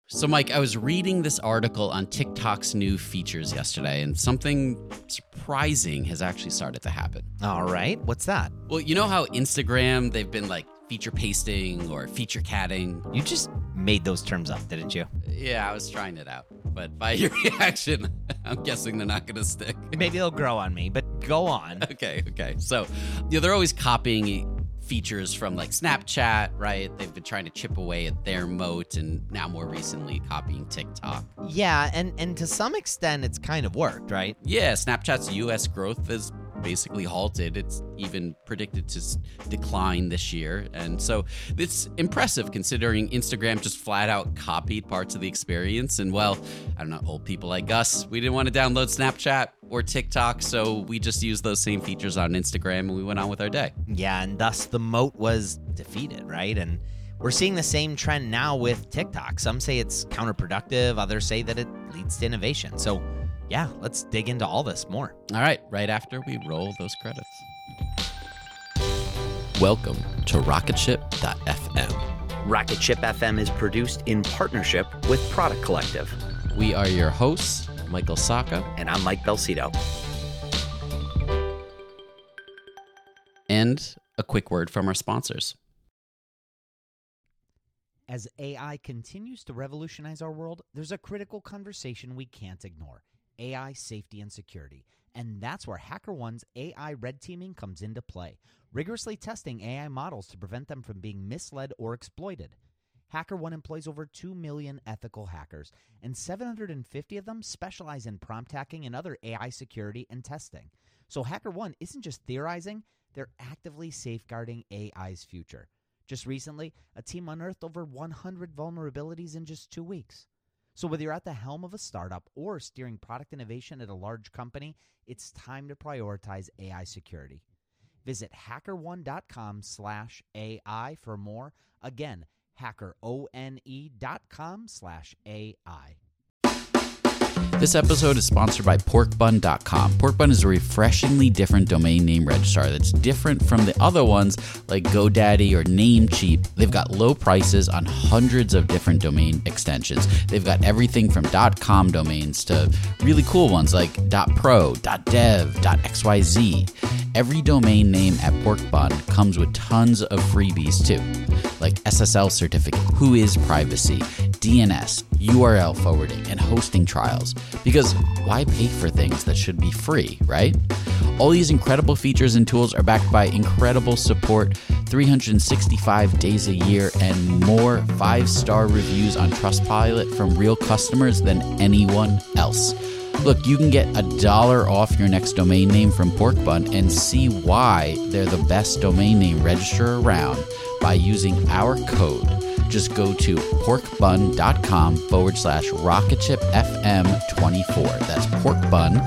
So, Mike, I was reading this article on TikTok's new features yesterday, and something surprising has actually started to happen. All right. What's that? Well, you know how Instagram, they've been like feature pasting or feature catting? You just made those terms up, didn't you? Yeah, I was trying it out. But by your reaction, I'm guessing they're not going to stick. Maybe they'll grow on me, but go on. Okay. So, they're always copying features from like Snapchat, right? They've been trying to chip away at their moat, and now more recently copying TikTok. Yeah, and to some extent, it's kind of worked, right? Yeah, Snapchat's US growth is basically halted. It's even predicted to decline this year. And so it's impressive considering Instagram just flat out copied parts of the experience. And well, I don't know, old people like us, we didn't want to download Snapchat or TikTok, so we just used those same features on Instagram and we went on with our day. Yeah, and thus the moat was defeated, right? And we're seeing the same trend now with TikTok. Some say it's counterproductive, others say that it leads to innovation. So yeah, let's dig into all this more. All right after we roll those credits. Welcome to RocketShip.fm. Rocket Ship FM is produced in partnership with Product Collective. We are your hosts, Michael Sacca. And I'm Mike Belcito. And a quick word from our sponsors. As AI continues to revolutionize our world, there's a critical conversation we can't ignore: AI safety and security. And that's where HackerOne's AI red teaming comes into play, rigorously testing AI models to prevent them from being misled or exploited. HackerOne employs over 2 million ethical hackers, and 750 of them specialize in prompt hacking and other AI security and testing. So HackerOne isn't just theorizing, they're actively safeguarding AI's future. Just recently, a team unearthed over 100 vulnerabilities in just 2 weeks. So whether you're at the helm of a startup or steering product innovation at a large company, it's time to prioritize AI security. Visit hackerone.com/AI for more. Again, hackerone.com/AI. This episode is sponsored by porkbun.com. Porkbun is a refreshingly different domain name registrar that's different from the other ones like GoDaddy or Namecheap. They've got low prices on hundreds of different domain extensions. They've got everything from .com domains to really cool ones like .pro, .dev, .xyz. Every domain name at Porkbun comes with tons of freebies too, like SSL certificate, WHOIS privacy, DNS, URL forwarding, and hosting trials. Because why pay for things that should be free, right? All these incredible features and tools are backed by incredible support, 365 days a year, and more 5-star reviews on Trustpilot from real customers than anyone else. Look, you can get $1 off your next domain name from Porkbun and see why they're the best domain name registrar around by using our code. Just go to porkbun.com/RocketShipFM24. That's porkbun,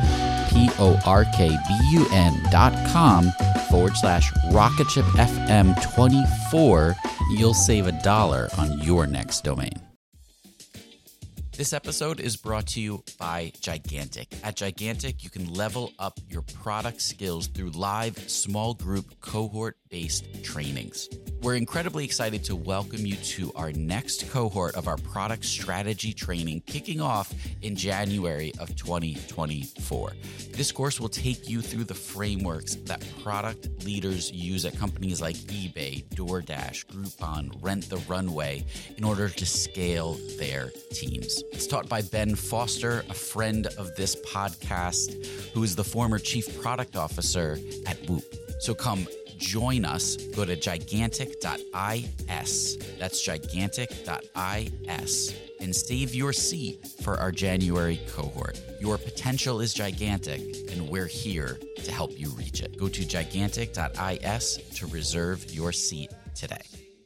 porkbun.com/RocketShipFM24. You'll save $1 on your next domain. This episode is brought to you by Gigantic. At Gigantic, you can level up your product skills through live, small group, cohort-based trainings. We're incredibly excited to welcome you to our next cohort of our product strategy training, kicking off in January of 2024. This course will take you through the frameworks that product leaders use at companies like eBay, DoorDash, Groupon, Rent the Runway in order to scale their teams. It's taught by Ben Foster, a friend of this podcast, who is the former chief product officer at Whoop. So come join us. Go to gigantic.is. That's gigantic.is. And save your seat for our January cohort. Your potential is gigantic, and we're here to help you reach it. Go to gigantic.is to reserve your seat today.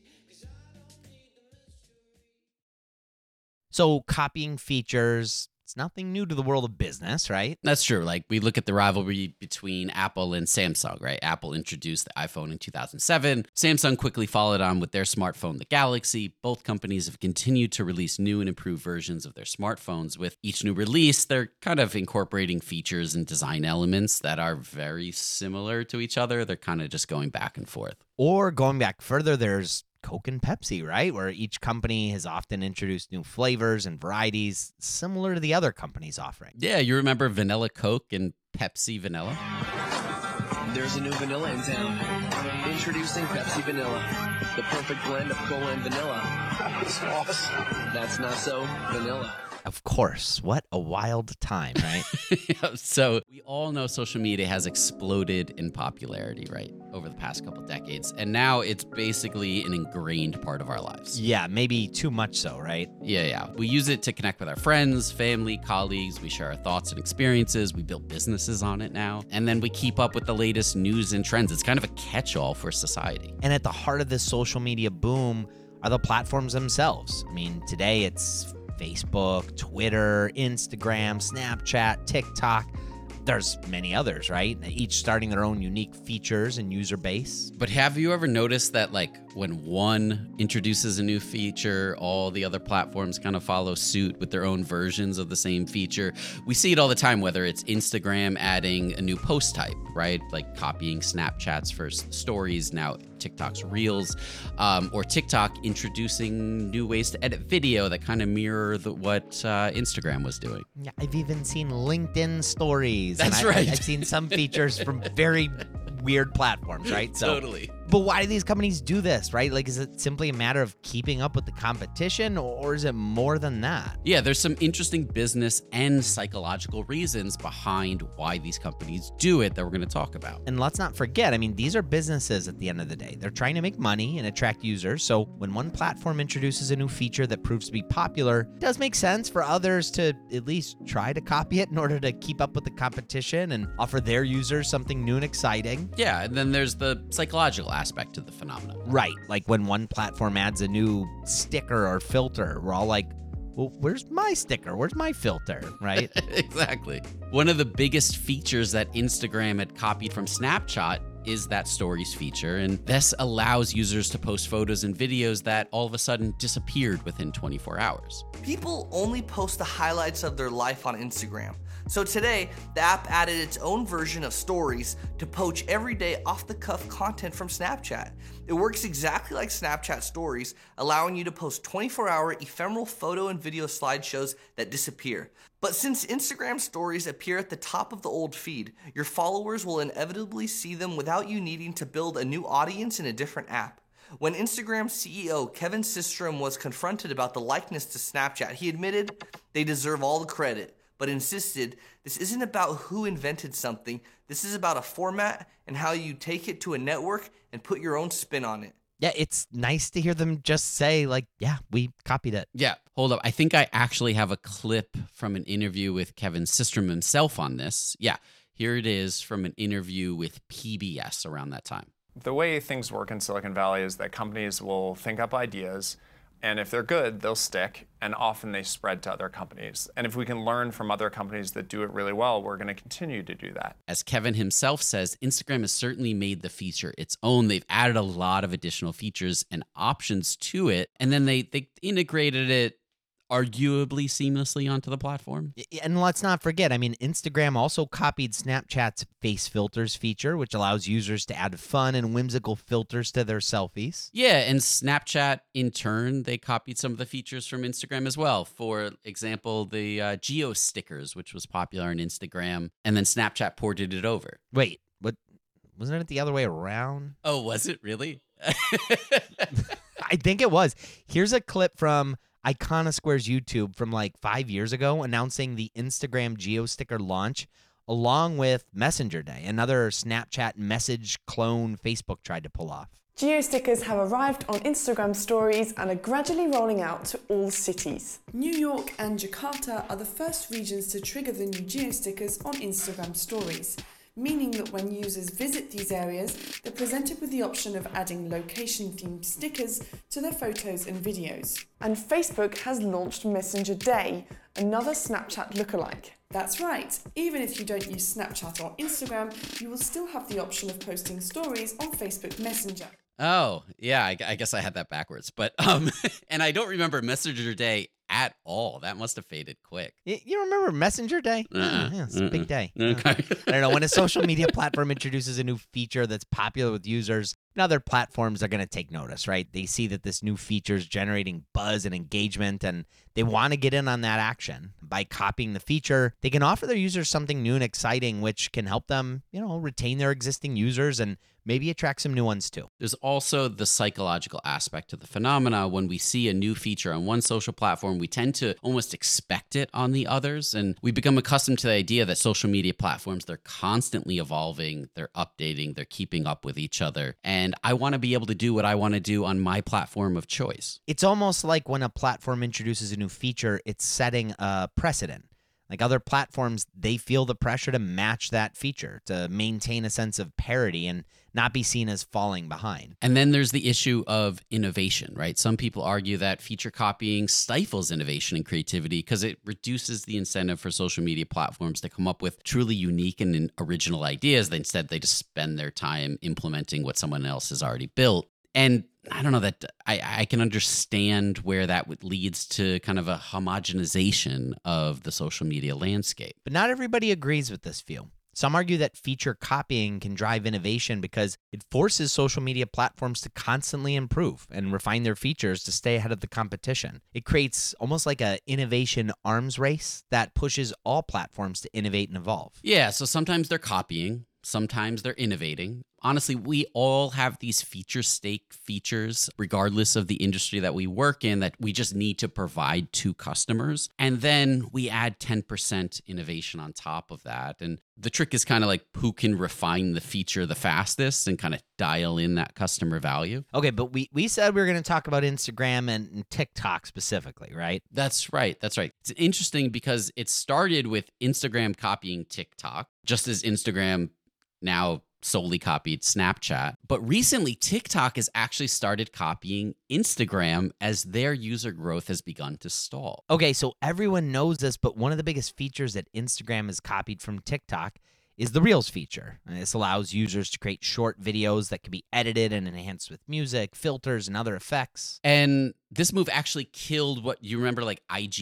So copying features, it's nothing new to the world of business, right? That's true. Like, we look at the rivalry between Apple and Samsung, right? Apple introduced the iPhone in 2007. Samsung quickly followed on with their smartphone, the Galaxy. Both companies have continued to release new and improved versions of their smartphones. With each new release, they're kind of incorporating features and design elements that are very similar to each other. They're kind of just going back and forth. Or going back further, there's Coke and Pepsi, right? Where each company has often introduced new flavors and varieties similar to the other company's offering. Yeah, you remember Vanilla Coke and Pepsi Vanilla? There's a new vanilla in town. Introducing Pepsi Vanilla, the perfect blend of cola and vanilla. That's awesome. That's not so vanilla. Of course. What a wild time, right? Yeah, so we all know social media has exploded in popularity, right, over the past couple decades. And now it's basically an ingrained part of our lives. Yeah, maybe too much so, right? Yeah. We use it to connect with our friends, family, colleagues. We share our thoughts and experiences. We build businesses on it now. And then we keep up with the latest news and trends. It's kind of a catch-all for society. And at the heart of this social media boom are the platforms themselves. I mean, today it's Facebook, Twitter, Instagram, Snapchat, TikTok. There's many others, right? Each starting their own unique features and user base. But have you ever noticed that, like, when one introduces a new feature, all the other platforms kind of follow suit with their own versions of the same feature? We see it all the time, whether it's Instagram adding a new post type, right? Like copying Snapchat's first stories, now TikTok's Reels, or TikTok introducing new ways to edit video that kind of mirror what Instagram was doing. Yeah, I've even seen LinkedIn stories. That's and right. I've seen some features from very weird platforms, right? Totally. But why do these companies do this, right? Like, is it simply a matter of keeping up with the competition, or is it more than that? Yeah, there's some interesting business and psychological reasons behind why these companies do it that we're going to talk about. And let's not forget, I mean, these are businesses at the end of the day. They're trying to make money and attract users. So when one platform introduces a new feature that proves to be popular, it does make sense for others to at least try to copy it in order to keep up with the competition and offer their users something new and exciting. Yeah, and then there's the psychological aspect to the phenomenon. Right. Like when one platform adds a new sticker or filter, we're all like, well, where's my sticker? Where's my filter? Right? Exactly. One of the biggest features that Instagram had copied from Snapchat is that stories feature, and this allows users to post photos and videos that all of a sudden disappeared within 24 hours. People only post the highlights of their life on Instagram. So today, the app added its own version of stories to poach everyday off-the-cuff content from Snapchat. It works exactly like Snapchat stories, allowing you to post 24-hour ephemeral photo and video slideshows that disappear. But since Instagram stories appear at the top of the old feed, your followers will inevitably see them without you needing to build a new audience in a different app. When Instagram CEO Kevin Systrom was confronted about the likeness to Snapchat, he admitted they deserve all the credit, but insisted this isn't about who invented something. This is about a format and how you take it to a network and put your own spin on it. Yeah, it's nice to hear them just say, like, yeah, we copied it. Yeah, hold up. I think I actually have a clip from an interview with Kevin Systrom himself on this. Yeah, here it is from an interview with PBS around that time. The way things work in Silicon Valley is that companies will think up ideas, and if they're good, they'll stick, and often they spread to other companies. And if we can learn from other companies that do it really well, we're going to continue to do that. As Kevin himself says, Instagram has certainly made the feature its own. They've added a lot of additional features and options to it, and then they integrated it arguably seamlessly onto the platform. And let's not forget, I mean, Instagram also copied Snapchat's face filters feature, which allows users to add fun and whimsical filters to their selfies. Yeah, and Snapchat, in turn, they copied some of the features from Instagram as well. For example, the geo stickers, which was popular on Instagram, and then Snapchat ported it over. Wait, what? Wasn't it the other way around? Oh, was it really? I think it was. Here's a clip from Iconosquare's YouTube from like 5 years ago announcing the Instagram Geo Sticker launch along with Messenger Day, another Snapchat message clone Facebook tried to pull off. Geo stickers have arrived on Instagram stories and are gradually rolling out to all cities. New York and Jakarta are the first regions to trigger the new geo stickers on Instagram stories, meaning that when users visit these areas, they're presented with the option of adding location-themed stickers to their photos and videos. And Facebook has launched Messenger Day, another Snapchat lookalike. That's right, even if you don't use Snapchat or Instagram, you will still have the option of posting stories on Facebook Messenger. Oh, yeah, I guess I had that backwards. But and I don't remember Messenger Day at all. That must have faded quick. You remember Messenger Day? Yeah, it's a big day. Okay. I don't know. When a social media platform introduces a new feature that's popular with users, and other platforms are going to take notice, right? They see that this new feature is generating buzz and engagement, and they want to get in on that action. By copying the feature, they can offer their users something new and exciting, which can help them, retain their existing users and maybe attract some new ones too. There's also the psychological aspect of the phenomena. When we see a new feature on one social platform, we tend to almost expect it on the others. And we become accustomed to the idea that social media platforms, they're constantly evolving, they're updating, they're keeping up with each other. And I want to be able to do what I want to do on my platform of choice. It's almost like when a platform introduces a new feature, it's setting a precedent. Like other platforms, they feel the pressure to match that feature, to maintain a sense of parity and not be seen as falling behind. And then there's the issue of innovation, right? Some people argue that feature copying stifles innovation and creativity because it reduces the incentive for social media platforms to come up with truly unique and original ideas. Instead, they just spend their time implementing what someone else has already built. And I don't know that I can understand where that leads to kind of a homogenization of the social media landscape. But not everybody agrees with this view. Some argue that feature copying can drive innovation because it forces social media platforms to constantly improve and refine their features to stay ahead of the competition. It creates almost like an innovation arms race that pushes all platforms to innovate and evolve. Yeah, so sometimes they're copying, sometimes they're innovating. Honestly, we all have these features, regardless of the industry that we work in, that we just need to provide to customers. And then we add 10% innovation on top of that. And the trick is kind of like who can refine the feature the fastest and kind of dial in that customer value. Okay, but we said we were going to talk about Instagram and TikTok specifically, right? That's right. It's interesting because it started with Instagram copying TikTok, just as Instagram now solely copied Snapchat. But recently, TikTok has actually started copying Instagram as their user growth has begun to stall. Okay, so everyone knows this, but one of the biggest features that Instagram has copied from TikTok is the Reels feature. And this allows users to create short videos that can be edited and enhanced with music, filters, and other effects. And this move actually killed what you remember, like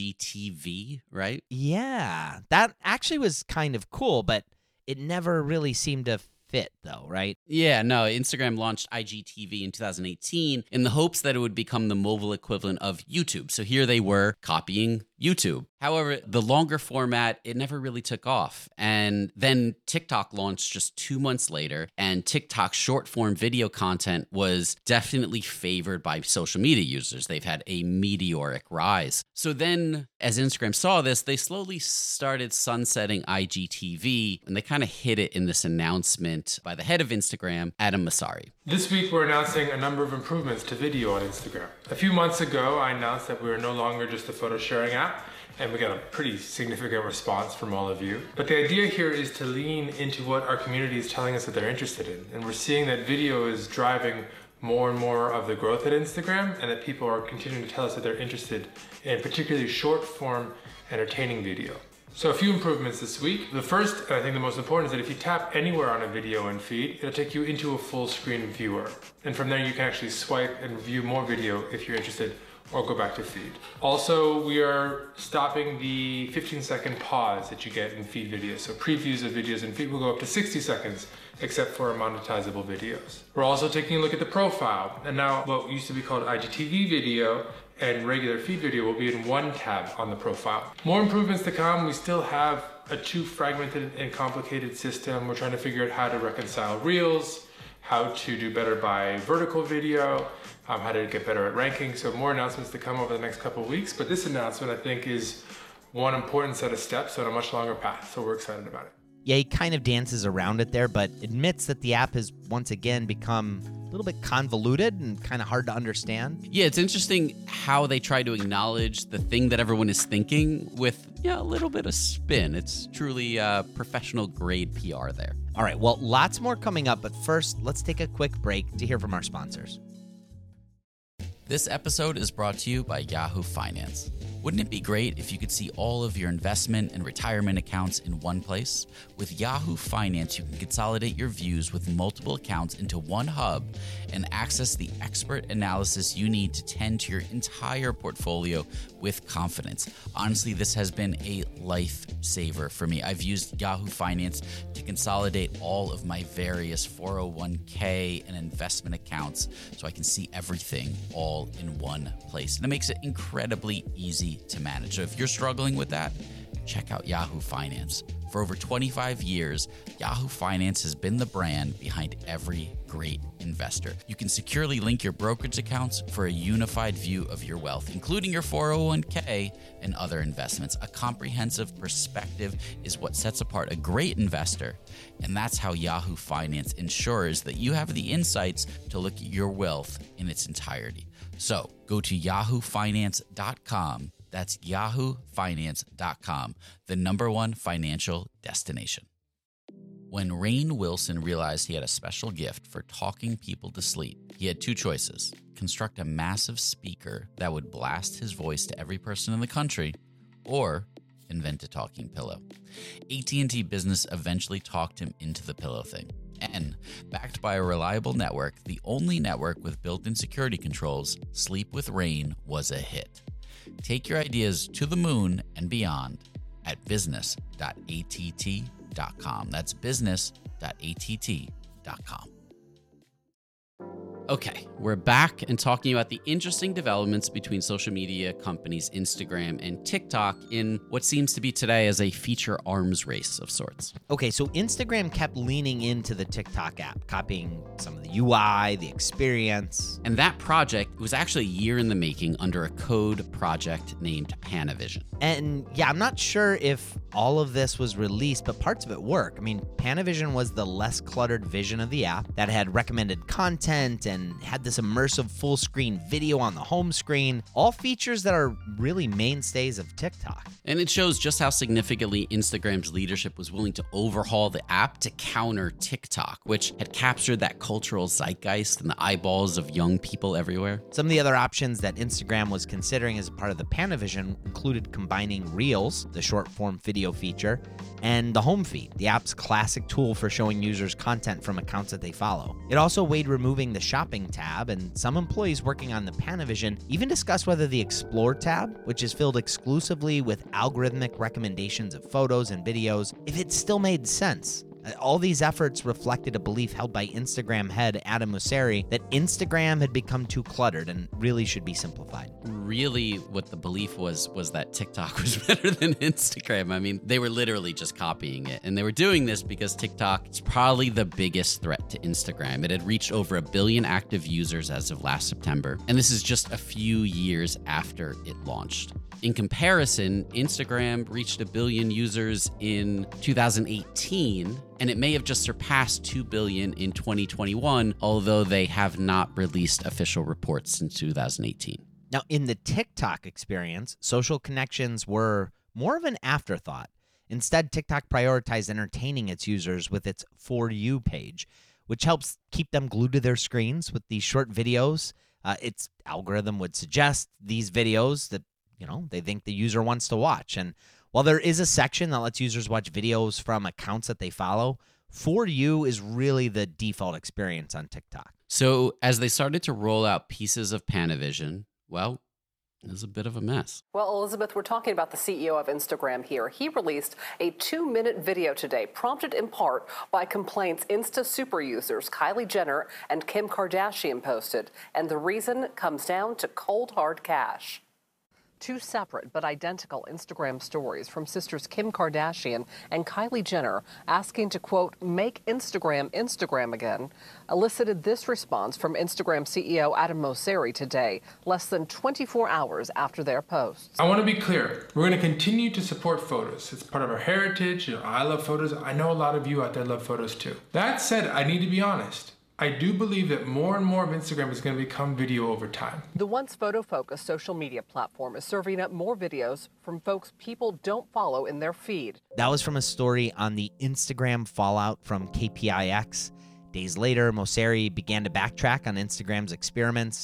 IGTV, right? Yeah, that actually was kind of cool, but it never really seemed to fit though, right? Yeah, no, Instagram launched IGTV in 2018 in the hopes that it would become the mobile equivalent of YouTube. So here they were copying YouTube. However, the longer format, it never really took off. And then TikTok launched just 2 months later, and TikTok's short form video content was definitely favored by social media users. They've had a meteoric rise. So then, as Instagram saw this, they slowly started sunsetting IGTV, and they kind of hid it in this announcement by the head of Instagram, Adam Mosseri. This week, we're announcing a number of improvements to video on Instagram. A few months ago, I announced that we were no longer just a photo sharing app, and we got a pretty significant response from all of you. But the idea here is to lean into what our community is telling us that they're interested in. And we're seeing that video is driving more and more of the growth at Instagram, and that people are continuing to tell us that they're interested in particularly short form, entertaining video. So a few improvements this week. The first, and I think the most important, is that if you tap anywhere on a video and feed, it'll take you into a full screen viewer. And from there you can actually swipe and view more video if you're interested, or go back to feed. Also, we are stopping the 15-second pause that you get in feed videos. So previews of videos in feed will go up to 60 seconds, except for monetizable videos. We're also taking a look at the profile, and now what used to be called IGTV video and regular feed video will be in one tab on the profile. More improvements to come. We still have a too fragmented and complicated system. We're trying to figure out how to reconcile Reels, how to do better by vertical video, how to get better at ranking. So more announcements to come over the next couple of weeks. But this announcement, I think, is one important set of steps on a much longer path. So we're excited about it. Yeah, he kind of dances around it there, but admits that the app has once again become a little bit convoluted and kind of hard to understand. Yeah, it's interesting how they try to acknowledge the thing that everyone is thinking with a little bit of spin. It's truly professional grade PR there. All right, well, lots more coming up, but first, let's take a quick break to hear from our sponsors. This episode is brought to you by Yahoo Finance. Wouldn't it be great if you could see all of your investment and retirement accounts in one place? With Yahoo Finance, you can consolidate your views with multiple accounts into one hub and access the expert analysis you need to tend to your entire portfolio with confidence. Honestly, this has been a lifesaver for me. I've used Yahoo Finance to consolidate all of my various 401k and investment accounts so I can see everything all in one place. And it makes it incredibly easy to manage. So if you're struggling with that, check out Yahoo Finance. For over 25 years, Yahoo Finance has been the brand behind every great investor. You can securely link your brokerage accounts for a unified view of your wealth, including your 401k and other investments. A comprehensive perspective is what sets apart a great investor, and that's how Yahoo Finance ensures that you have the insights to look at your wealth in its entirety. So go to yahoofinance.com. That's yahoofinance.com, the #1 financial destination. When Rainn Wilson realized he had a special gift for talking people to sleep, he had two choices: construct a massive speaker that would blast his voice to every person in the country, or invent a talking pillow. AT&T Business eventually talked him into the pillow thing. And, backed by a reliable network, the only network with built-in security controls, Sleep with Rainn was a hit. Take your ideas to the moon and beyond at business.att.com. That's business.att.com. Okay, we're back and talking about the interesting developments between social media companies Instagram and TikTok in what seems to be today as a feature arms race of sorts. Okay, so Instagram kept leaning into the TikTok app, copying some of the UI, the experience. And that project was actually a year in the making under a code project named Panavision. And yeah, I'm not sure if all of this was released, but parts of it work. I mean, Panavision was the less cluttered vision of the app that had recommended content and had this immersive full screen video on the home screen, all features that are really mainstays of TikTok. And it shows just how significantly Instagram's leadership was willing to overhaul the app to counter TikTok, which had captured that cultural zeitgeist in the eyeballs of young people everywhere. Some of the other options that Instagram was considering as a part of the Panavision included combining Reels, the short form video feature, and the home feed, the app's classic tool for showing users content from accounts that they follow. It also weighed removing the shopping tab, and some employees working on the Panavision even discussed whether the Explore tab, which is filled exclusively with algorithmic recommendations of photos and videos, if it still made sense. All these efforts reflected a belief held by Instagram head Adam Mosseri that Instagram had become too cluttered and really should be simplified. Really, what the belief was that TikTok was better than Instagram. I mean, they were literally just copying it. And they were doing this because TikTok is probably the biggest threat to Instagram. It had reached over 1 billion active users as of last September. And this is just a few years after it launched. In comparison, Instagram reached 1 billion users in 2018, and it may have just surpassed 2 billion in 2021, although they have not released official reports since 2018. Now, in the TikTok experience, social connections were more of an afterthought. Instead, TikTok prioritized entertaining its users with its For You page, which helps keep them glued to their screens with these short videos. Its algorithm would suggest these videos that they think the user wants to watch. And while there is a section that lets users watch videos from accounts that they follow, For You is really the default experience on TikTok. So as they started to roll out pieces of Panavision, well, it was a bit of a mess. Well, Elizabeth, we're talking about the CEO of Instagram here. He released a 2-minute video today, prompted in part by complaints Insta super users Kylie Jenner and Kim Kardashian posted. And the reason comes down to cold, hard cash. 2 separate but identical Instagram stories from sisters Kim Kardashian and Kylie Jenner asking to, quote, make Instagram Instagram again, elicited this response from Instagram CEO Adam Mosseri today, less than 24 hours after their posts. I want to be clear. We're going to continue to support photos. It's part of our heritage. I love photos. I know a lot of you out there love photos too. That said, I need to be honest. I do believe that more and more of Instagram is going to become video over time. The once photo-focused social media platform is serving up more videos from folks people don't follow in their feed. That was from a story on the Instagram fallout from KPIX. Days later, Mosseri began to backtrack on Instagram's experiments.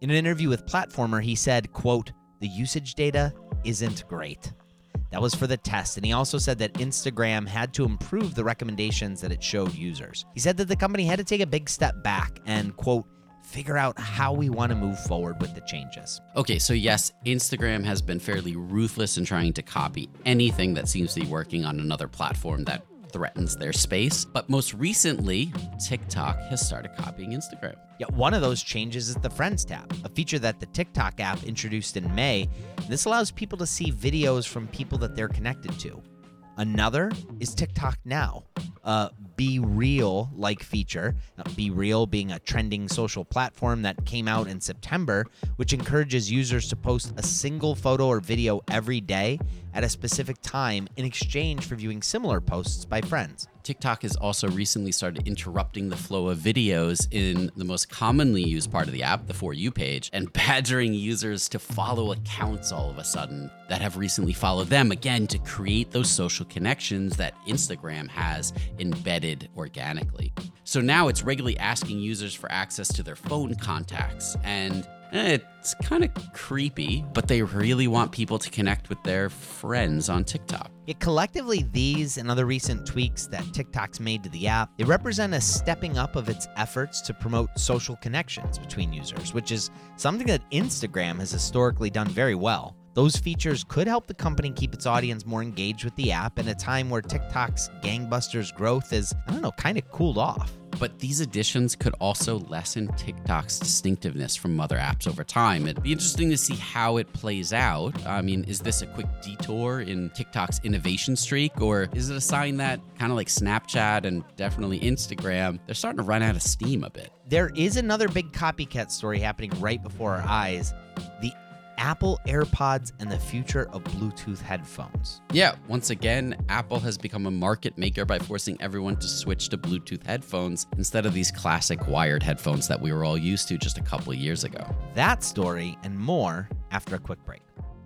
In an interview with Platformer, he said, quote, "The usage data isn't great." That was for the test, and he also said that Instagram had to improve the recommendations that it showed users. He said that the company had to take a big step back and, quote, "figure out how we want to move forward with the changes." Okay, so yes, Instagram has been fairly ruthless in trying to copy anything that seems to be working on another platform that threatens their space. But most recently, TikTok has started copying Instagram. Yeah, one of those changes is the Friends tab, a feature that the TikTok app introduced in May. This allows people to see videos from people that they're connected to. Another is TikTok Now, a Be Real-like feature. Be Real being a trending social platform that came out in September, which encourages users to post a single photo or video every day at a specific time in exchange for viewing similar posts by friends. TikTok has also recently started interrupting the flow of videos in the most commonly used part of the app, the For You page, and badgering users to follow accounts all of a sudden that have recently followed them, again, to create those social connections that Instagram has embedded organically. So now it's regularly asking users for access to their phone contacts, and it's kind of creepy, but they really want people to connect with their friends on TikTok. Yet collectively, these and other recent tweaks that TikTok's made to the app, they represent a stepping up of its efforts to promote social connections between users, which is something that Instagram has historically done very well. Those features could help the company keep its audience more engaged with the app in a time where TikTok's gangbusters growth is, kind of cooled off. But these additions could also lessen TikTok's distinctiveness from other apps over time. It'd be interesting to see how it plays out. I mean, is this a quick detour in TikTok's innovation streak, or is it a sign that, kind of like Snapchat and definitely Instagram, they're starting to run out of steam a bit? There is another big copycat story happening right before our eyes. The Apple AirPods and the future of Bluetooth headphones. Yeah, once again, Apple has become a market maker by forcing everyone to switch to Bluetooth headphones instead of these classic wired headphones that we were all used to just a couple of years ago. That story and more after a quick break.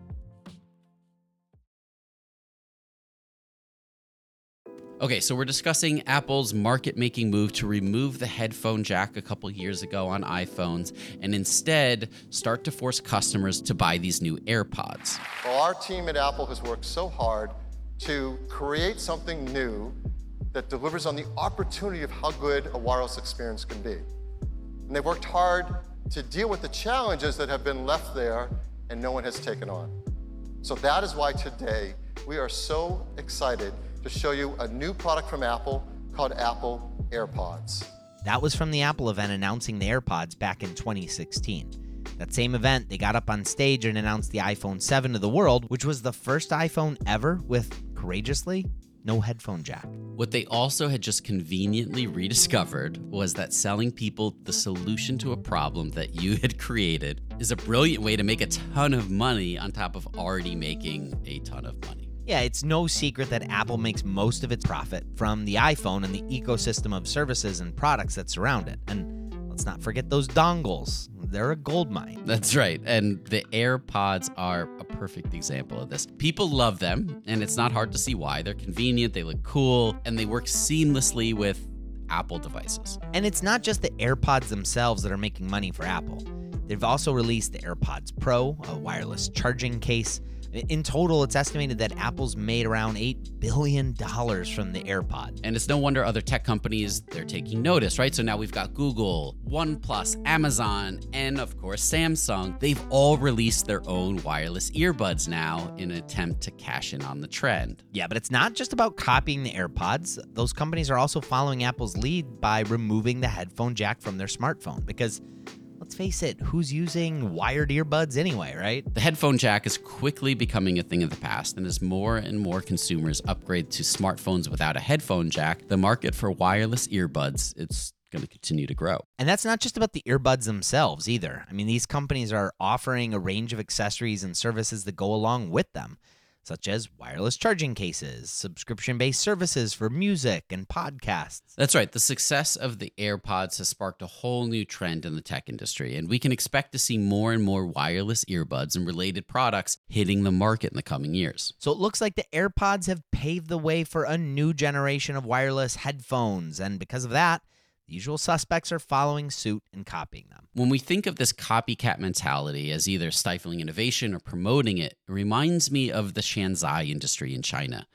Okay, so we're discussing Apple's market-making move to remove the headphone jack a couple years ago on iPhones and instead start to force customers to buy these new AirPods. Well, our team at Apple has worked so hard to create something new that delivers on the opportunity of how good a wireless experience can be. And they've worked hard to deal with the challenges that have been left there and no one has taken on. So that is why today we are so excited to show you a new product from Apple called Apple AirPods. That was from the Apple event announcing the AirPods back in 2016. That same event, they got up on stage and announced the iPhone 7 to the world, which was the first iPhone ever with, courageously, no headphone jack. What they also had just conveniently rediscovered was that selling people the solution to a problem that you had created is a brilliant way to make a ton of money on top of already making a ton of money. Yeah, it's no secret that Apple makes most of its profit from the iPhone and the ecosystem of services and products that surround it. And let's not forget those dongles. They're a goldmine. That's right. And the AirPods are a perfect example of this. People love them, and it's not hard to see why. They're convenient, they look cool, and they work seamlessly with Apple devices. And it's not just the AirPods themselves that are making money for Apple. They've also released the AirPods Pro, a wireless charging case. In total, it's estimated that Apple's made around $8 billion from the AirPod. And it's no wonder other tech companies, they're taking notice, right? So now we've got Google, OnePlus, Amazon, and of course Samsung. They've all released their own wireless earbuds now in an attempt to cash in on the trend. Yeah, but it's not just about copying the AirPods. Those companies are also following Apple's lead by removing the headphone jack from their smartphone because, let's face it, who's using wired earbuds anyway, right? The headphone jack is quickly becoming a thing of the past, and as more and more consumers upgrade to smartphones without a headphone jack, the market for wireless earbuds, it's going to continue to grow. And that's not just about the earbuds themselves either. I mean, these companies are offering a range of accessories and services that go along with them, such as wireless charging cases, subscription-based services for music and podcasts. That's right. The success of the AirPods has sparked a whole new trend in the tech industry, and we can expect to see more and more wireless earbuds and related products hitting the market in the coming years. So it looks like the AirPods have paved the way for a new generation of wireless headphones, and because of that, the usual suspects are following suit and copying them. When we think of this copycat mentality as either stifling innovation or promoting it, it reminds me of the Shanzai industry in China.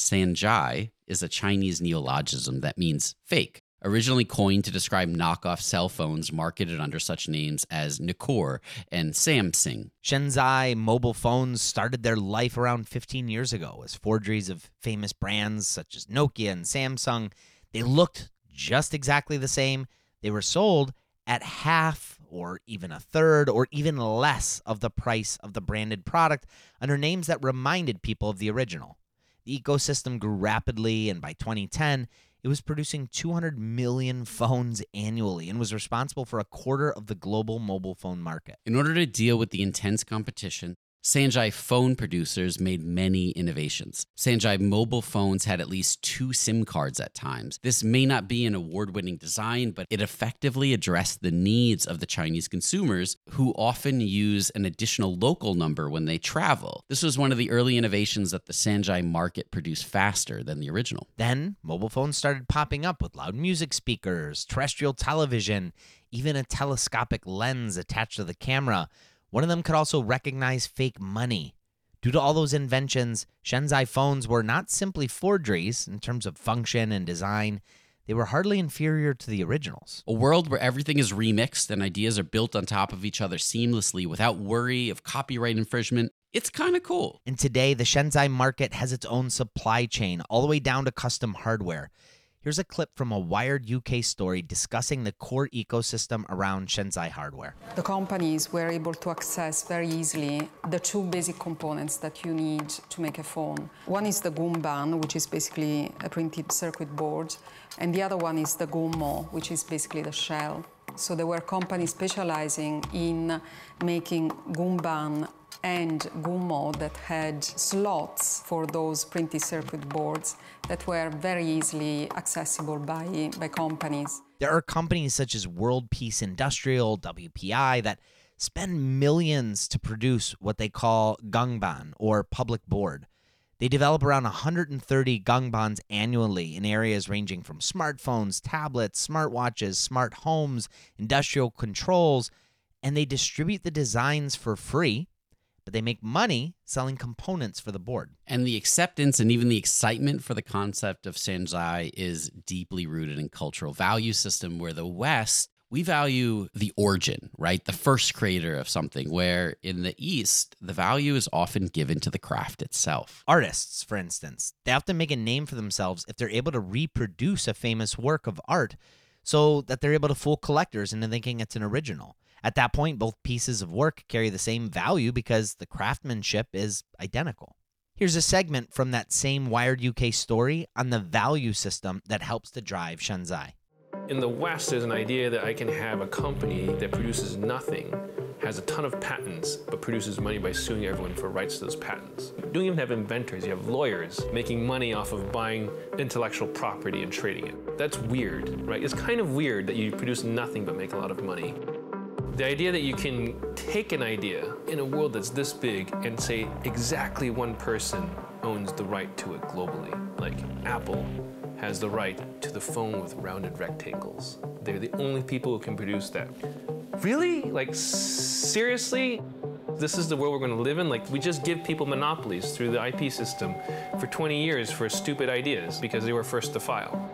Sanjai is a Chinese neologism that means fake, originally coined to describe knockoff cell phones marketed under such names as Nikkor and Samsung. Shanzai mobile phones started their life around 15 years ago as forgeries of famous brands such as Nokia and Samsung. They looked just exactly the same. They were sold at half or even a third or even less of the price of the branded product under names that reminded people of the original. The ecosystem grew rapidly, and by 2010, it was producing 200 million phones annually and was responsible for a quarter of the global mobile phone market. In order to deal with the intense competition, Sanjai phone producers made many innovations. Sanjai mobile phones had at least 2 SIM cards at times. This may not be an award-winning design, but it effectively addressed the needs of the Chinese consumers who often use an additional local number when they travel. This was one of the early innovations that the Sanjai market produced faster than the original. Then, mobile phones started popping up with loud music speakers, terrestrial television, even a telescopic lens attached to the camera. One of them could also recognize fake money. Due to all those inventions, Shanzai phones were not simply forgeries in terms of function and design. They were hardly inferior to the originals. A world where everything is remixed and ideas are built on top of each other seamlessly without worry of copyright infringement. It's kind of cool. And today, the Shanzai market has its own supply chain, all the way down to custom hardware. Here's a clip from a Wired UK story discussing the core ecosystem around Shanzai hardware. The companies were able to access very easily the 2 basic components that you need to make a phone. One is the Gumban, which is basically a printed circuit board, and the other one is the Gummo, which is basically the shell. So there were companies specializing in making Gumban and Gummo that had slots for those printed circuit boards that were very easily accessible by companies. There are companies such as World Peace Industrial, WPI, that spend millions to produce what they call Gangban, or public board. They develop around 130 Gangbans annually in areas ranging from smartphones, tablets, smartwatches, smart homes, industrial controls, and they distribute the designs for free, but they make money selling components for the board. And the acceptance and even the excitement for the concept of Sanjai is deeply rooted in cultural value system, where the West, we value the origin, right? The first creator of something, where in the East, the value is often given to the craft itself. Artists, for instance, they often make a name for themselves if they're able to reproduce a famous work of art so that they're able to fool collectors into thinking it's an original. At that point, both pieces of work carry the same value because the craftsmanship is identical. Here's a segment from that same Wired UK story on the value system that helps to drive Shanzai. In the West, there's an idea that I can have a company that produces nothing, has a ton of patents, but produces money by suing everyone for rights to those patents. You don't even have inventors, you have lawyers making money off of buying intellectual property and trading it. That's weird, right? It's kind of weird that you produce nothing but make a lot of money. The idea that you can take an idea in a world that's this big and say exactly one person owns the right to it globally. Like Apple has the right to the phone with rounded rectangles. They're the only people who can produce that. Really? Like, seriously? This is the world we're going to live in? Like, we just give people monopolies through the IP system for 20 years for stupid ideas because they were first to file.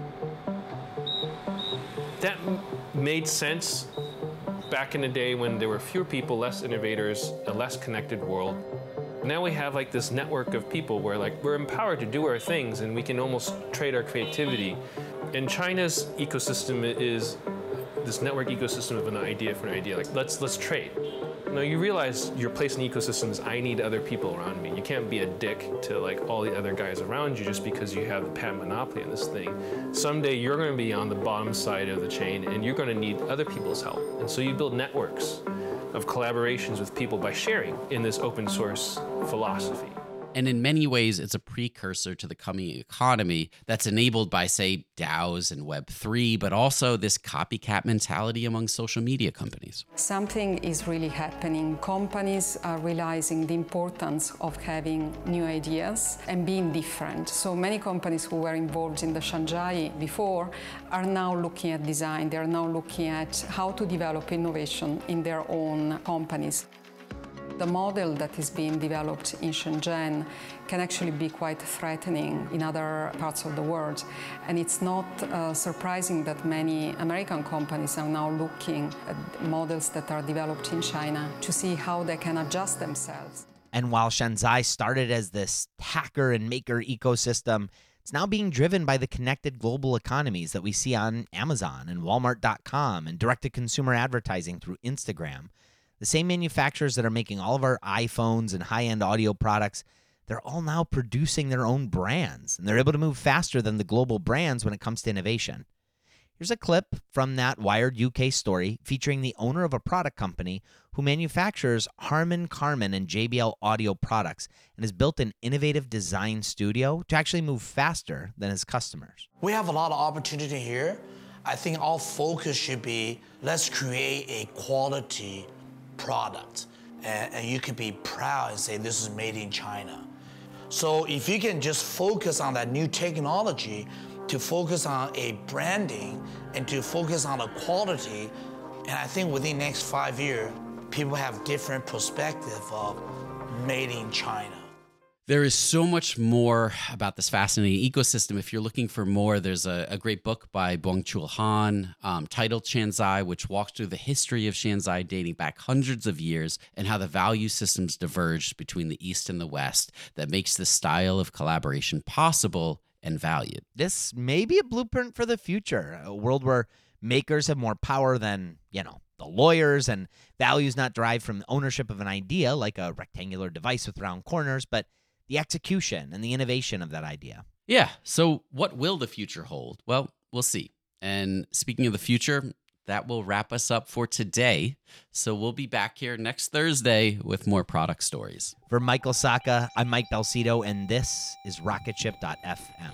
That made sense back in the day when there were fewer people, less innovators, a less connected world. Now we have like this network of people where like we're empowered to do our things and we can almost trade our creativity. And China's ecosystem is this network ecosystem of an idea for an idea. Like let's trade. Now you realize your place in the ecosystem is I need other people around me. You can't be a dick to like all the other guys around you just because you have the patent monopoly on this thing. Someday you're going to be on the bottom side of the chain and you're going to need other people's help. And so you build networks of collaborations with people by sharing in this open source philosophy. And in many ways, it's a precursor to the coming economy that's enabled by, say, DAOs and Web3, but also this copycat mentality among social media companies. Something is really happening. Companies are realizing the importance of having new ideas and being different. So many companies who were involved in the Shanghai before are now looking at design. They are now looking at how to develop innovation in their own companies. The model that is being developed in Shenzhen can actually be quite threatening in other parts of the world. And it's not surprising that many American companies are now looking at models that are developed in China to see how they can adjust themselves. And while Shenzhen started as this hacker and maker ecosystem, it's now being driven by the connected global economies that we see on Amazon and Walmart.com and direct-to-consumer advertising through Instagram. The same manufacturers that are making all of our iPhones and high-end audio products, they're all now producing their own brands, and they're able to move faster than the global brands when it comes to innovation. Here's a clip from that Wired UK story featuring the owner of a product company who manufactures Harman Kardon and JBL audio products and has built an innovative design studio to actually move faster than his customers. We have a lot of opportunity here. I think our focus should be, let's create a quality product, and you can be proud and say this is made in China. So if you can just focus on that new technology, to focus on a branding and to focus on the quality, and I think within the next 5 years, people have different perspective of made in China. There is so much more about this fascinating ecosystem. If you're looking for more, there's a great book by Byung-Chul Han titled Shanzai, which walks through the history of Shanzai dating back hundreds of years and how the value systems diverged between the East and the West that makes this style of collaboration possible and valued. This may be a blueprint for the future, a world where makers have more power than, the lawyers, and values not derived from ownership of an idea like a rectangular device with round corners, but the execution and the innovation of that idea. Yeah. So what will the future hold? Well, we'll see. And speaking of the future, that will wrap us up for today. So we'll be back here next Thursday with more product stories. For Michael Sacca, I'm Mike Belsito, and this is Rocketship.fm.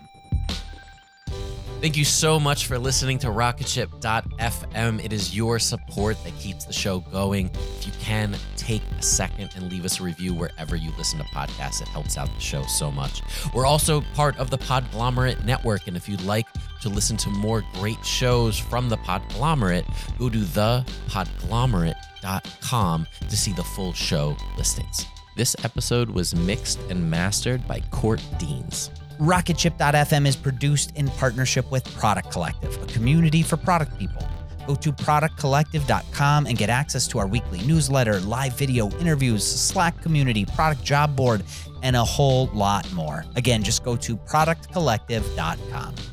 Thank you so much for listening to Rocketship.fm. It is your support that keeps the show going. If you can, take a second and leave us a review wherever you listen to podcasts. It helps out the show so much. We're also part of the Podglomerate Network, and if you'd like to listen to more great shows from the Podglomerate, go to thepodglomerate.com to see the full show listings. This episode was mixed and mastered by Court Deans. Rocketship.fm is produced in partnership with Product Collective, a community for product people. Go to productcollective.com and get access to our weekly newsletter, live video interviews, Slack community, product job board, and a whole lot more. Again, just go to productcollective.com.